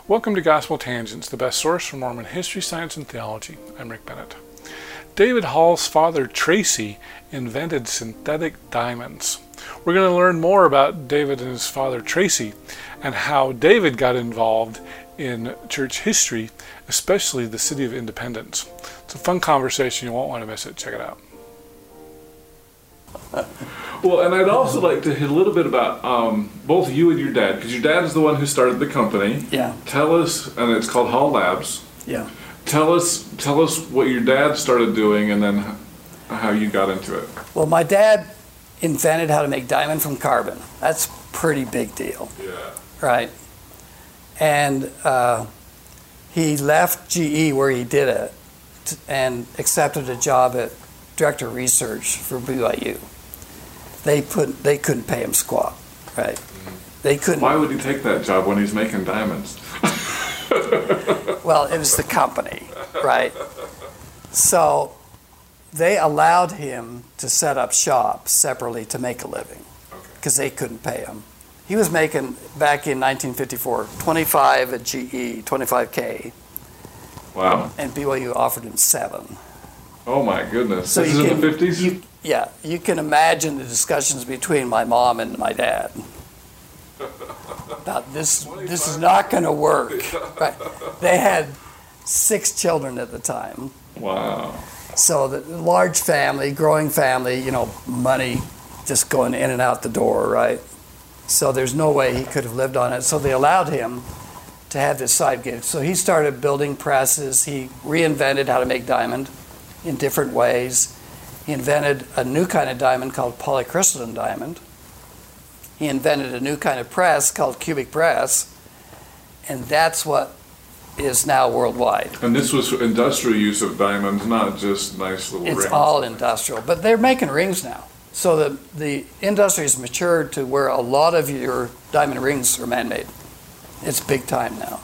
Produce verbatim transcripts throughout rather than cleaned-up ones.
Welcome to Gospel Tangents, the best source for Mormon history, science, and theology. I'm Rick Bennett. David Hall's father, Tracy, invented synthetic diamonds. We're going to learn more about David and his father, Tracy, and how David got involved in church history, especially the City of Independence. It's a fun conversation. You won't want to miss it. Check it out. Well, and I'd also like to hit a little bit about um, both you and your dad, because your dad is the one who started the company. Yeah. Tell us, and it's called Hall Labs. Yeah. Tell us, tell us what your dad started doing, and then how you got into it. Well, my dad invented how to make diamond from carbon. That's a pretty big deal. Yeah. Right. And uh, he left G E where he did it t- and accepted a job at Director of Research for B Y U. They put they couldn't pay him squat, right? Mm-hmm. They couldn't. Why would he take that job when he's making diamonds? Well, it was the company, right? So they allowed him to set up shop separately to make a living because okay. they couldn't pay him. He was making, back in nineteen fifty-four, twenty-five at G E, twenty-five K. Wow. And B Y U offered him seven. Oh my goodness. So this is can, in the fifties? You, yeah, you can imagine the discussions between my mom and my dad about this. This is not going to work. Right. They had six children at the time. Wow. So the large family, growing family, you know, money just going in and out the door, right? So there's no way he could have lived on it. So they allowed him to have this side gig. So he started building presses. He reinvented how to make diamond in different ways. He invented a new kind of diamond called polycrystalline diamond. He invented a new kind of press called cubic press, and that's what is now worldwide. And this was for industrial use of diamonds, not just nice little it's rings. It's all industrial, but they're making rings now. So the, the industry has matured to where a lot of your diamond rings are man-made. It's big time now.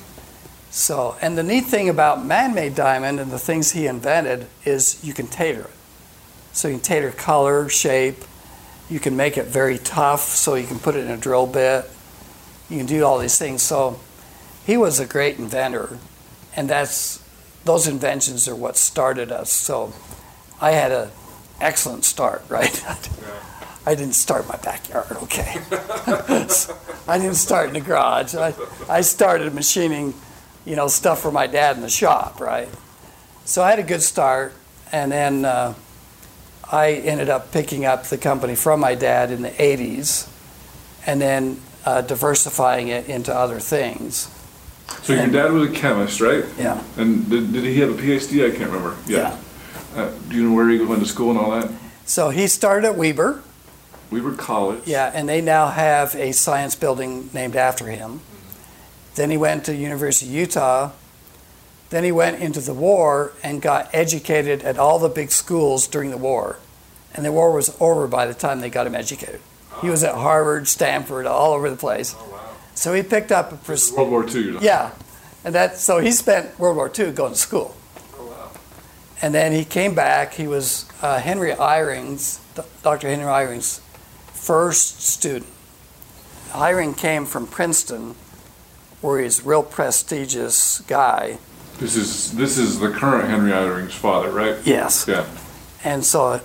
So, and the neat thing about man-made diamond and the things he invented is you can tailor it. So you can tailor color, shape. You can make it very tough, so you can put it in a drill bit. You can do all these things. So he was a great inventor, and that's those inventions are what started us. So I had an excellent start, right? I didn't start in my backyard, okay? I didn't start in the garage. I, I started machining, you know, stuff for my dad in the shop, right? So I had a good start, and then uh, I ended up picking up the company from my dad in the eighties, and then uh, diversifying it into other things. So and, your dad was a chemist, right? Yeah. And did, did he have a P H D? I can't remember. Yeah. yeah. Uh, do you know where he went to school and all that? So he started at Weber. Weber College. Yeah, and they now have a science building named after him. Then he went to University of Utah. Then he went into the war and got educated at all the big schools during the war. And the war was over by the time they got him educated. Oh. He was at Harvard, Stanford, all over the place. Oh, wow. So he picked up a... Pres- World War Two, you know? Yeah. And that, so he spent World War Two going to school. Oh, wow. And then he came back. He was uh, Henry Eyring's, Doctor Henry Eyring's first student. Eyring came from Princeton, where he's a real prestigious guy. This is this is the current Henry Eyring's father, right? Yes. Yeah. And so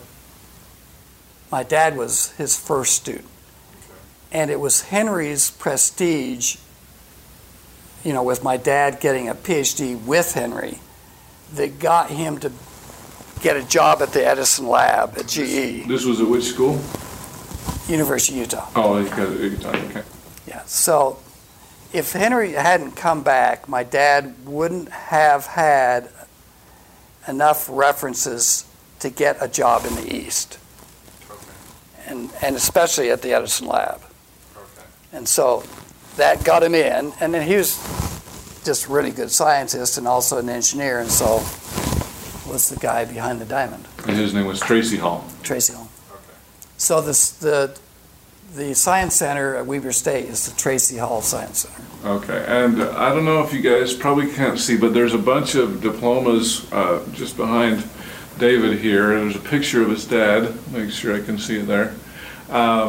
my dad was his first student. Okay. And it was Henry's prestige, you know, with my dad getting a P H D with Henry, that got him to get a job at the Edison lab at G E. This was at which school? University of Utah. Oh, you got it, Utah, okay. Yeah, so if Henry hadn't come back, my dad wouldn't have had enough references to get a job in the East. Okay. And and especially at the Edison lab. Okay. And so that got him in, and then he was just a really good scientist and also an engineer, and so was the guy behind the diamond. And his name was Tracy Hall. Tracy Hall. Okay. So this, the the Science Center at Weber State is the Tracy Hall Science Center. Okay, and I don't know if you guys probably can't see, but there's a bunch of diplomas uh, just behind David here. There's a picture of his dad. Make sure I can see it there. Um,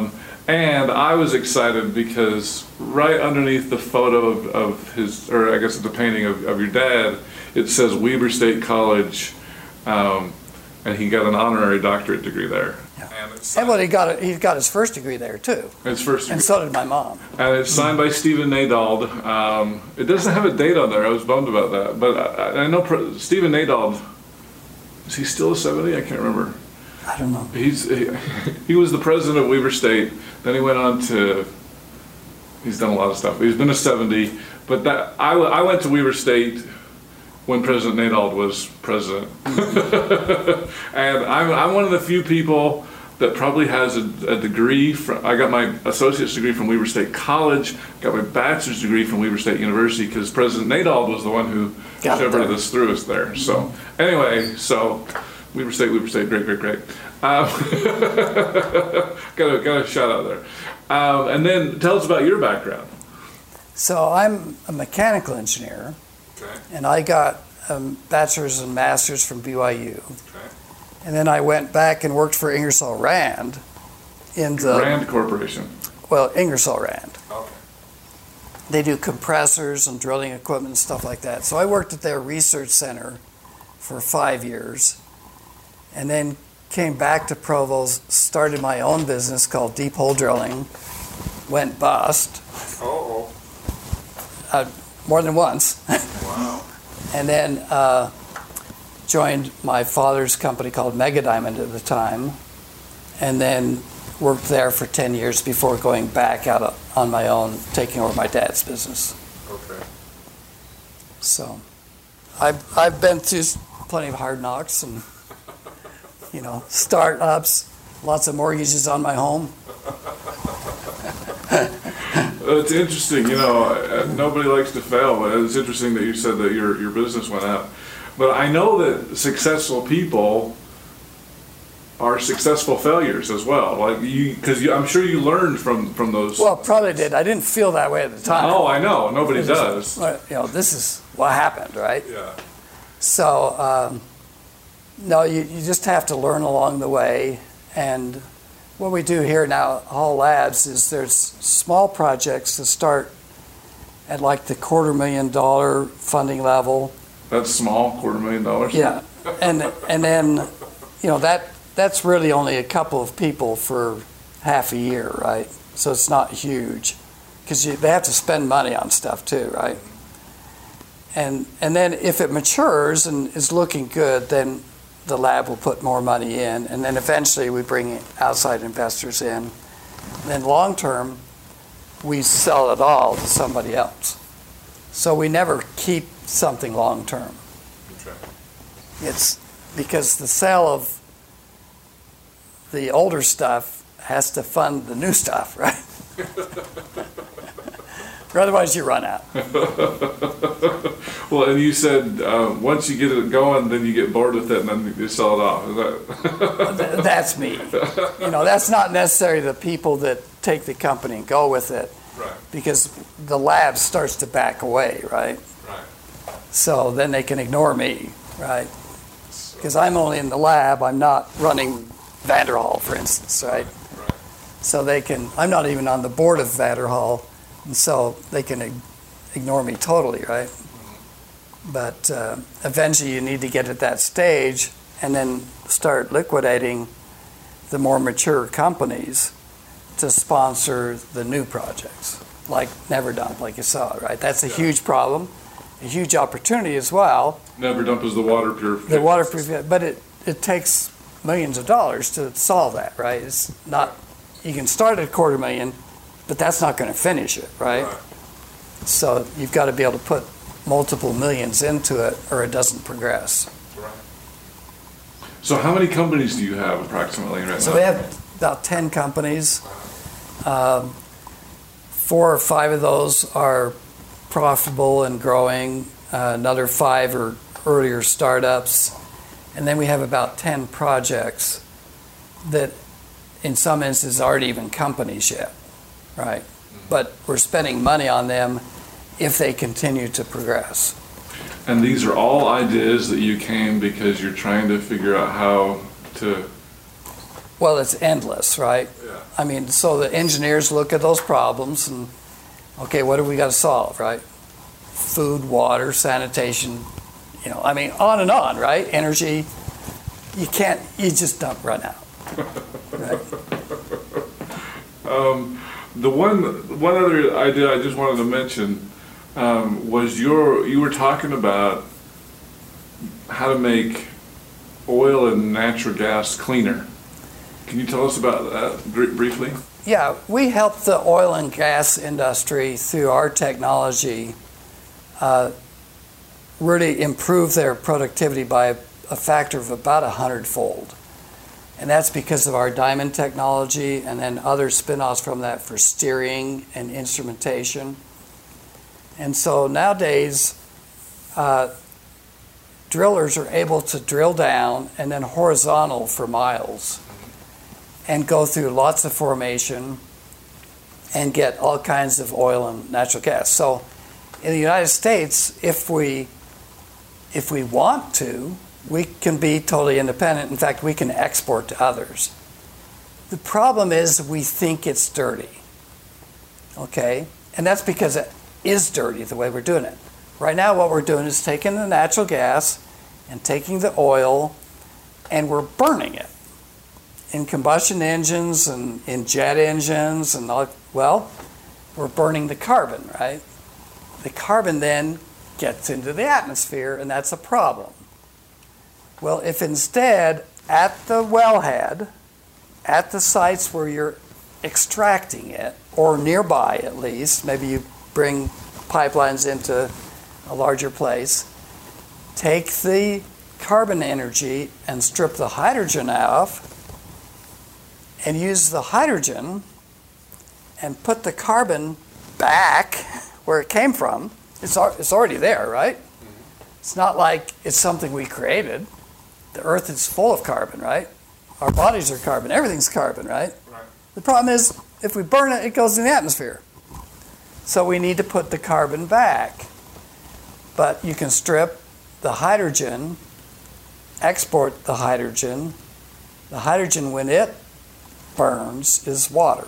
And I was excited because right underneath the photo of, of his, or I guess the painting of, of your dad, it says Weber State College, um, and he got an honorary doctorate degree there. Yeah. And it's And well, he got it, he got his first degree there too, his first and degree. so did my mom. And it's signed by Stephen Nadald. Um, it doesn't have a date on there. I was bummed about that. But I, I know Pre- Stephen Nadald, is he still a seventy? I can't remember. I don't know. He's he, he was the president of Weber State. Then he went on to, he's done a lot of stuff. He's been a seventy. But that I, I went to Weber State when President Nadald was president. And I'm, I'm one of the few people that probably has a, a degree from, I got my associate's degree from Weber State College, got my bachelor's degree from Weber State University, because President Nadald was the one who Got it shepherded there. us through us there. So anyway, so Weber State, Weber State, great, great, great. Um, got a, got a shout out there. Um, and then tell us about your background. So I'm a mechanical engineer, Okay. and I got a bachelor's and master's from B Y U. Okay. And then I went back and worked for Ingersoll Rand in the, Rand Corporation. well, Ingersoll Rand. Okay. They do compressors and drilling equipment and stuff like that. So I worked at their research center for five years and then came back to Provo, started my own business called Deep Hole Drilling, went bust Oh. uh, more than once, Wow. and then uh, joined my father's company called Mega Diamond at the time, and then worked there for ten years before going back out on my own, taking over my dad's business. Okay. So I've, I've been through plenty of hard knocks and, you know, startups, lots of mortgages on my home. It's interesting, you know, uh, nobody likes to fail, but it's interesting that you said that your, your business went out. But I know that successful people are successful failures as well. Like you, because I'm sure you learned from, from those. Well, probably did. I didn't feel that way at the time. Oh, I know. Nobody It was does. just, you know, this is what happened, right? Yeah. So, um, no, you, you just have to learn along the way. And what we do here now at Hall Labs is there's small projects that start at like the quarter million dollar funding level. That's small, quarter million dollars. Yeah, and and then, you know, that that's really only a couple of people for half a year, right? So it's not huge, because they have to spend money on stuff too, right? And and then if it matures and is looking good, then the lab will put more money in, and then eventually we bring outside investors in. And then long term, we sell it all to somebody else. So we never keep something long term. Okay. It's because the sale of the older stuff has to fund the new stuff, right? Or otherwise you run out. Well, and you said uh, once you get it going, then you get bored with it, and then you sell it off. Is that? Th- That's me. You know, that's not necessarily the people that take the company and go with it, Right. because the lab starts to back away, right? Right. So then they can ignore me, right? Because I'm only in the lab, I'm not running Vanderhall, for instance, right? Right. So they can, I'm not even on the board of Vanderhall, and so they can ig- ignore me totally, right? But uh, eventually you need to get at that stage and then start liquidating the more mature companies to sponsor the new projects, like Never Dump, like you saw, right? That's a Yeah. huge problem, a huge opportunity as well. Never Dump is the water purification. The waterproof, but it, it takes millions of dollars to solve that, right? It's not, you can start at a quarter million, but that's not going to finish it, right? Right. So you've got to be able to put multiple millions into it or it doesn't progress. Right. So how many companies do you have approximately right So now? we have about ten companies. Um, four or five of those are profitable and growing. Uh, another five are earlier startups. And then we have about ten projects that in some instances aren't even companies yet, right? But we're spending money on them if they continue to progress. And these are all ideas that you came because you're trying to figure out how to Well, it's endless, right? Yeah. I mean, so the engineers look at those problems and, okay, what do we got to solve, right? Food, water, sanitation, you know, I mean, on and on, right? Energy. You can't, you just don't run out. Right? Um, the one one other idea I just wanted to mention um, was your you were talking about how to make oil and natural gas cleaner. Can you tell us about that br- briefly? Yeah, we help the oil and gas industry through our technology uh, really improve their productivity by a factor of about a hundredfold. And that's because of our diamond technology and then other spin-offs from that for steering and instrumentation. And so nowadays, uh, drillers are able to drill down and then horizontal for miles and go through lots of formation and get all kinds of oil and natural gas. So in the United States, if we if we want to, we can be totally independent. In fact, we can export to others. The problem is we think it's dirty, okay? And that's because it is dirty the way we're doing it. Right now what we're doing is taking the natural gas and taking the oil and we're burning it in combustion engines and in jet engines and all. Well, we're burning the carbon, right? The carbon then gets into the atmosphere and that's a problem. Well, if instead, at the wellhead, at the sites where you're extracting it, or nearby at least, maybe you bring pipelines into a larger place, take the carbon energy and strip the hydrogen off, and use the hydrogen and put the carbon back where it came from. It's, it's already there, right? It's not like it's something we created. The earth is full of carbon, right? Our bodies are carbon. Everything's carbon, right? Right. The problem is, if we burn it, it goes in the atmosphere. So we need to put the carbon back. But you can strip the hydrogen, export the hydrogen. The hydrogen, when it burns, is water.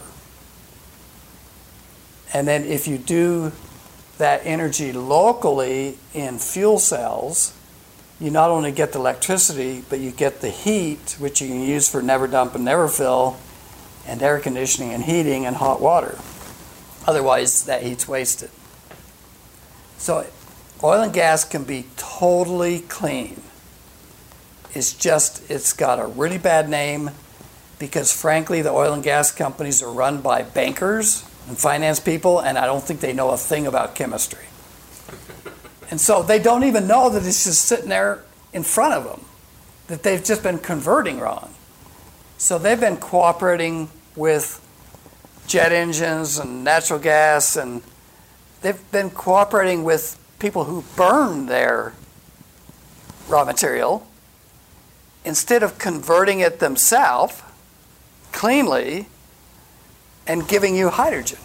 And then if you do that energy locally in fuel cells, you not only get the electricity, but you get the heat, which you can use for never dump and never fill, and air conditioning and heating and hot water. Otherwise, that heat's wasted. So oil and gas can be totally clean. It's just, it's got a really bad name because, frankly, the oil and gas companies are run by bankers and finance people, and I don't think they know a thing about chemistry. And so they don't even know that it's just sitting there in front of them, that they've just been converting wrong. So they've been cooperating with jet engines and natural gas, and they've been cooperating with people who burn their raw material instead of converting it themselves cleanly and giving you hydrogen.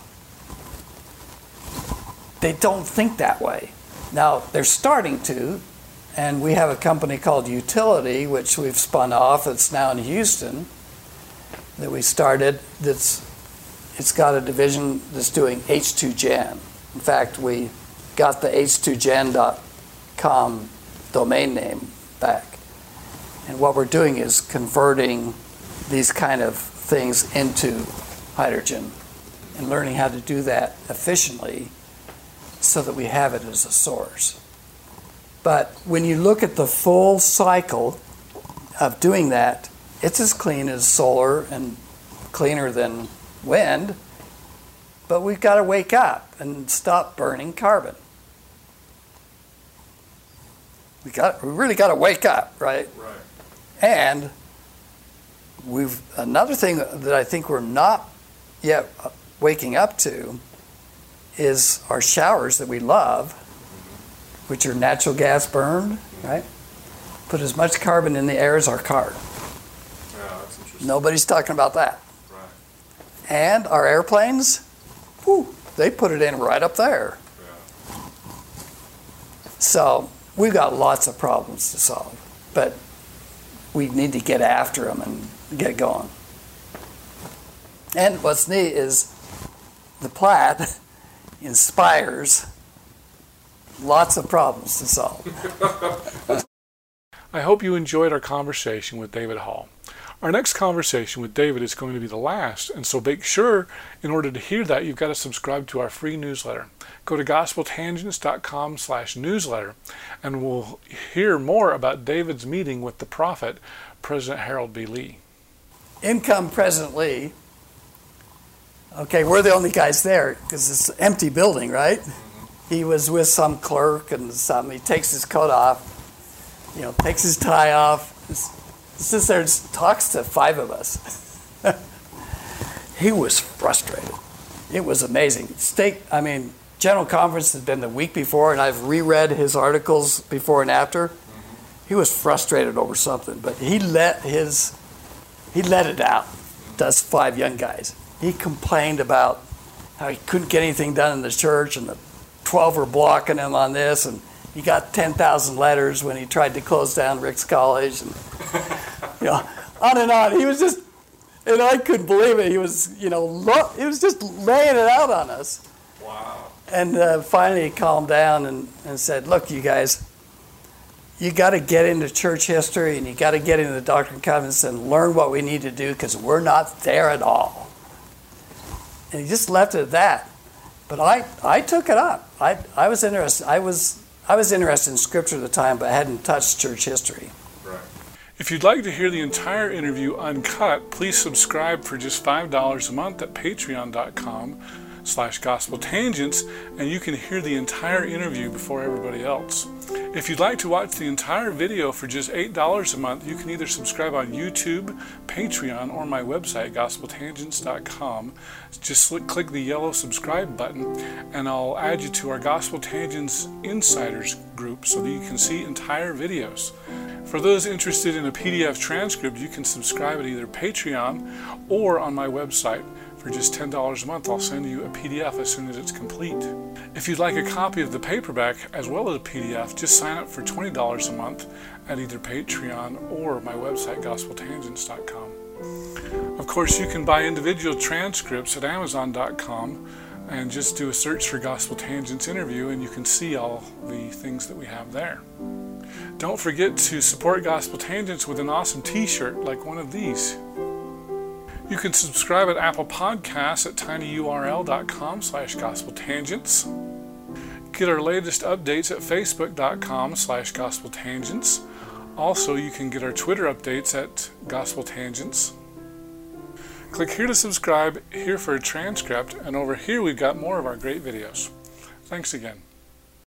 They don't think that way. Now, they're starting to, and we have a company called Utility, which we've spun off. It's now in Houston, that we started. That's, it's got a division that's doing H two gen. In fact, we got the H two gen dot com domain name back. And what we're doing is converting these kind of things into hydrogen and learning how to do that efficiently so that we have it as a source. But when you look at the full cycle of doing that, it's as clean as solar and cleaner than wind, but we've got to wake up and stop burning carbon. We got, we really got to wake up, right? Right. And we've another thing that I think we're not yet waking up to is our showers that we love, which are natural gas burned, right? Put as much carbon in the air as our car. Yeah, that's interesting. Nobody's talking about that. Right. And our airplanes, whew, they put it in right up there. Yeah. So we've got lots of problems to solve, but we need to get after them and get going. And what's neat is the Platte inspires lots of problems to solve. I hope you enjoyed our conversation with David Hall. Our next conversation with David is going to be the last, and so make sure, in order to hear that, you've got to subscribe to our free newsletter. Go to gospel tangents dot com slash newsletter, and we'll hear more about David's meeting with the prophet, President Harold B. Lee. In come President Lee. Okay, we're the only guys there because it's an empty building, right? He was with some clerk and some. He takes his coat off, you know, takes his tie off. Sits there and talks to five of us. He was frustrated. It was amazing. State, I mean, General Conference had been the week before, and I've reread his articles before and after. He was frustrated over something, but he let his, he let it out to us five young guys. He complained about how he couldn't get anything done in the church, and the twelve were blocking him on this, and he got ten thousand letters when he tried to close down Rick's College, and you know, on and on. He was just, and I couldn't believe it. He was, you know, lo- he was just laying it out on us. Wow. And uh, finally he calmed down and, and said, look, you guys, you got to get into church history and you got to get into the Doctrine and Covenants and learn what we need to do because we're not there at all. And he just left it at that. But I, I took it up. I, I was interested. I was, I was interested in Scripture at the time, but I hadn't touched church history. Right. If you'd like to hear the entire interview uncut, please subscribe for just five dollars a month at patreon dot com slash gospel tangents, and you can hear the entire interview before everybody else. If you'd like to watch the entire video for just eight dollars a month, you can either subscribe on YouTube, Patreon, or my website, gospel tangents dot com. Just click the yellow subscribe button, and I'll add you to our Gospel Tangents Insiders group so that you can see entire videos. For those interested in a P D F transcript, you can subscribe at either Patreon or on my website. For just ten dollars a month, I'll send you a P D F as soon as it's complete. If you'd like a copy of the paperback as well as a P D F, just sign up for twenty dollars a month at either Patreon or my website, gospel tangents dot com. Of course, you can buy individual transcripts at amazon dot com and just do a search for Gospel Tangents Interview and you can see all the things that we have there. Don't forget to support Gospel Tangents with an awesome t-shirt like one of these. You can subscribe at Apple Podcasts at tinyurl dot com slash gospel tangents. Get our latest updates at facebook dot com slash gospel tangents. Also, you can get our Twitter updates at Gospel Tangents. Click here to subscribe, here for a transcript, and over here we've got more of our great videos. Thanks again.